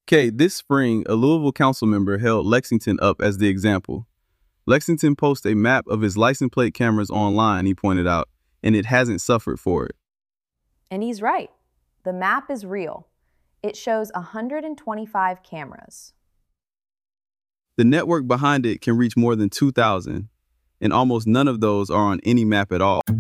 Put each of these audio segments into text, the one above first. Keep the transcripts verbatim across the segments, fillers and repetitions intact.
Kay, this spring, a Louisville council member held Lexington up as the example. Lexington posted a map of his license plate cameras online, he pointed out, and it hasn't suffered for it. And he's right. The map is real. It shows one hundred twenty-five cameras. The network behind it can reach more than two thousand, and almost none of those are on any map at all.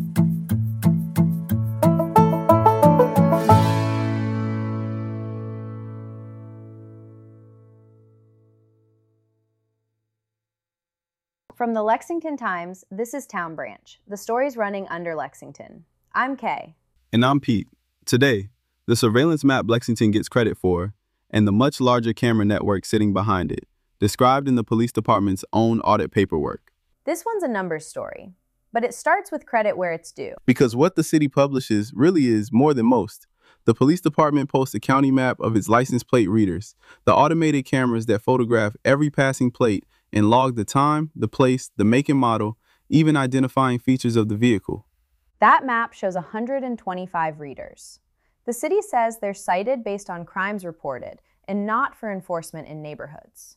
From the Lexington Times, this is Town Branch, the stories running under Lexington. I'm Kay. And I'm Pete. Today, the surveillance map Lexington gets credit for, and the much larger camera network sitting behind it, described in the police department's own audit paperwork. This one's a numbers story, but it starts with credit where it's due. Because what the city publishes really is more than most. The police department posts a county map of its license plate readers, the automated cameras that photograph every passing plate and log the time, the place, the make and model, even identifying features of the vehicle. That map shows one hundred twenty-five readers. The city says they're cited based on crimes reported and not for enforcement in neighborhoods.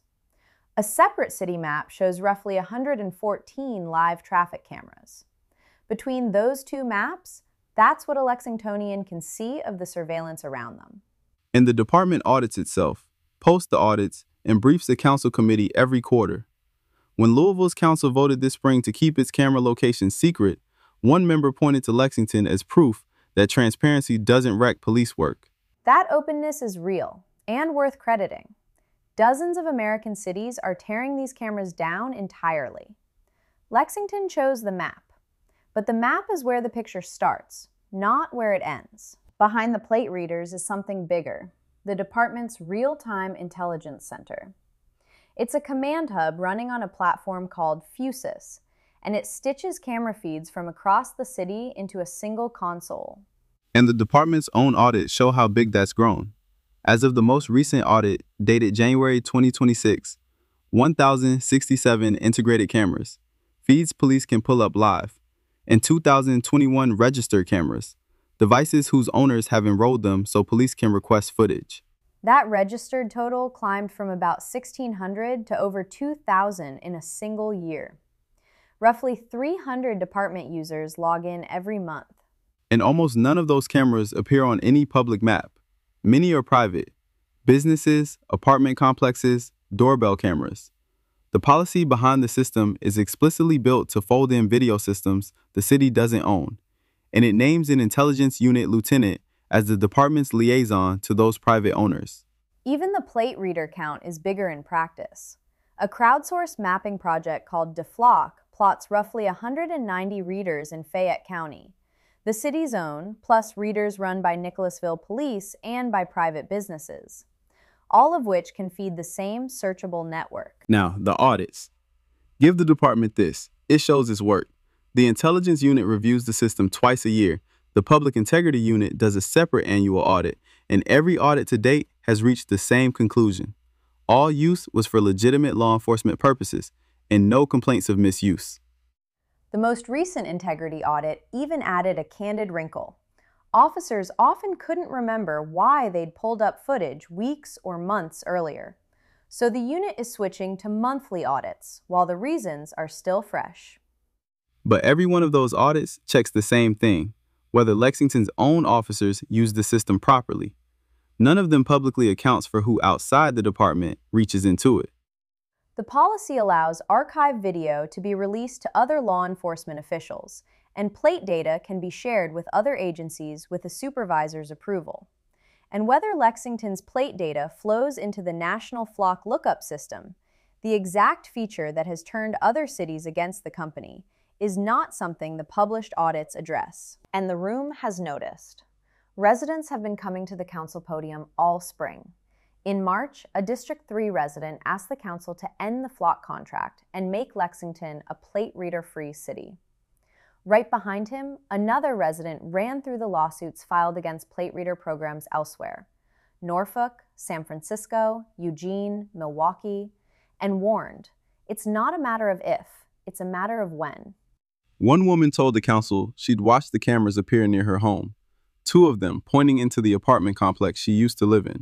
A separate city map shows roughly one hundred fourteen live traffic cameras. Between those two maps, that's what a Lexingtonian can see of the surveillance around them. And the department audits itself, posts the audits, and briefs the council committee every quarter. When Louisville's council voted this spring to keep its camera locations secret, one member pointed to Lexington as proof that transparency doesn't wreck police work. That openness is real and worth crediting. Dozens of American cities are tearing these cameras down entirely. Lexington chose the map, but the map is where the picture starts, not where it ends. Behind the plate readers is something bigger, the department's Real-Time Intelligence Center. It's a command hub running on a platform called Fusus, and it stitches camera feeds from across the city into a single console. And the department's own audits show how big that's grown. As of the most recent audit, dated January twenty twenty-six, one thousand sixty-seven integrated cameras, feeds police can pull up live, and two thousand twenty-one registered cameras, devices whose owners have enrolled them so police can request footage. That registered total climbed from about sixteen hundred to over two thousand in a single year. Roughly three hundred department users log in every month. And almost none of those cameras appear on any public map. Many are private. Businesses, apartment complexes, doorbell cameras. The policy behind the system is explicitly built to fold in video systems the city doesn't own, and it names an intelligence unit lieutenant as the department's liaison to those private owners. Even the plate reader count is bigger in practice. A crowdsourced mapping project called DeFlock plots roughly one hundred ninety readers in Fayette County, the city's own, plus readers run by Nicholasville Police and by private businesses, all of which can feed the same searchable network. Now, the audits. Give the department this. It shows its work. The intelligence unit reviews the system twice a year. The public integrity unit does a separate annual audit, and every audit to date has reached the same conclusion. All use was for legitimate law enforcement purposes, and no complaints of misuse. The most recent integrity audit even added a candid wrinkle. Officers often couldn't remember why they'd pulled up footage weeks or months earlier. So the unit is switching to monthly audits, while the reasons are still fresh. But every one of those audits checks the same thing, whether Lexington's own officers use the system properly. None of them publicly accounts for who outside the department reaches into it. The policy allows archived video to be released to other law enforcement officials, and plate data can be shared with other agencies with a supervisor's approval. And whether Lexington's plate data flows into the National Flock Lookup System, the exact feature that has turned other cities against the company, is not something the published audits address. And the room has noticed. Residents have been coming to the council podium all spring. In March, a District three resident asked the council to end the Flock contract and make Lexington a plate reader-free city. Right behind him, another resident ran through the lawsuits filed against plate reader programs elsewhere: Norfolk, San Francisco, Eugene, Milwaukee, and warned, it's not a matter of if, it's a matter of when. One woman told the council she'd watched the cameras appear near her home, two of them pointing into the apartment complex she used to live in.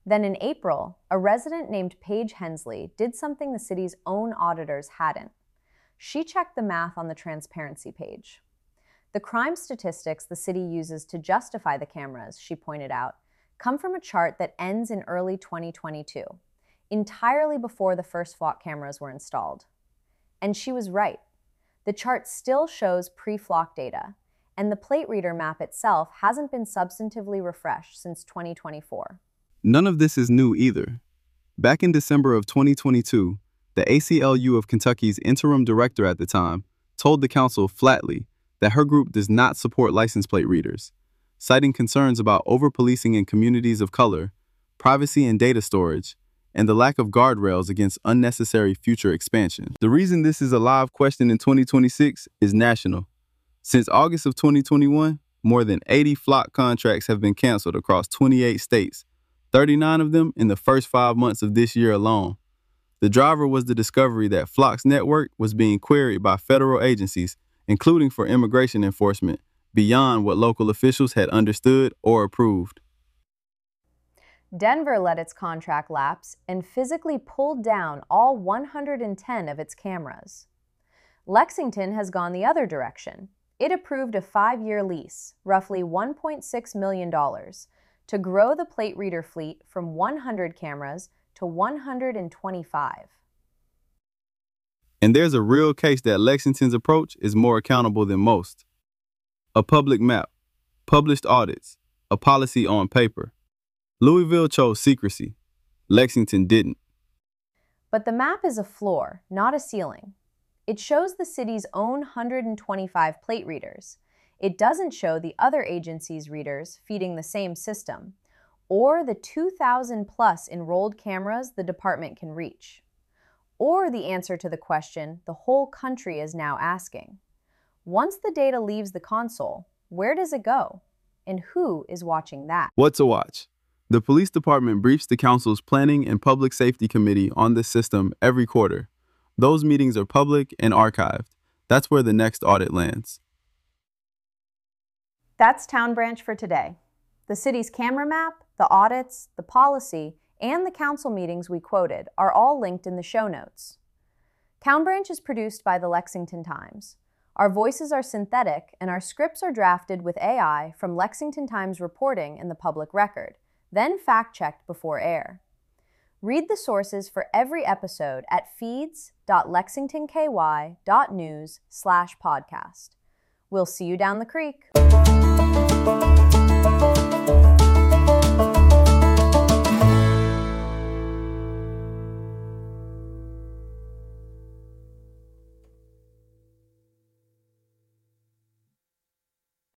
Then in April, a resident named Paige Hensley did something the city's own auditors hadn't. She checked the math on the transparency page. The crime statistics the city uses to justify the cameras, she pointed out, come from a chart that ends in early twenty twenty-two, entirely before the first flock cameras were installed. And she was right. The chart still shows pre-flock data, and the plate reader map itself hasn't been substantively refreshed since twenty twenty-four. None of this is new either. Back in December of twenty twenty-two, the A C L U of Kentucky's interim director at the time told the council flatly that her group does not support license plate readers, citing concerns about over-policing in communities of color, privacy and data storage, and the lack of guardrails against unnecessary future expansion. The reason this is a live question in twenty twenty-six is national. Since August of twenty twenty-one, more than eighty flock contracts have been canceled across twenty-eight states, thirty-nine of them in the first five months of this year alone. The driver was the discovery that Flock's network was being queried by federal agencies, including for immigration enforcement, beyond what local officials had understood or approved. Denver let its contract lapse and physically pulled down all one hundred ten of its cameras. Lexington has gone the other direction. It approved a five-year lease, roughly one point six million dollars, to grow the plate reader fleet from one hundred cameras to one hundred twenty-five. And there's a real case that Lexington's approach is more accountable than most. A public map, published audits, a policy on paper. Louisville chose secrecy. Lexington didn't. But the map is a floor, not a ceiling. It shows the city's own one hundred twenty-five plate readers. It doesn't show the other agencies' readers feeding the same system, or the two thousand plus enrolled cameras the department can reach, or the answer to the question the whole country is now asking. Once the data leaves the console, where does it go? And who is watching that? What to watch? The police department briefs the council's Planning and Public Safety Committee on this system every quarter. Those meetings are public and archived. That's where the next audit lands. That's Town Branch for today. The city's camera map, the audits, the policy, and the council meetings we quoted are all linked in the show notes. Town Branch is produced by the Lexington Times. Our voices are synthetic, and our scripts are drafted with A I from Lexington Times reporting in the public record, then fact-checked before air. Read the sources for every episode at feeds dot lexington k y dot news slash podcast. We'll see you down the creek.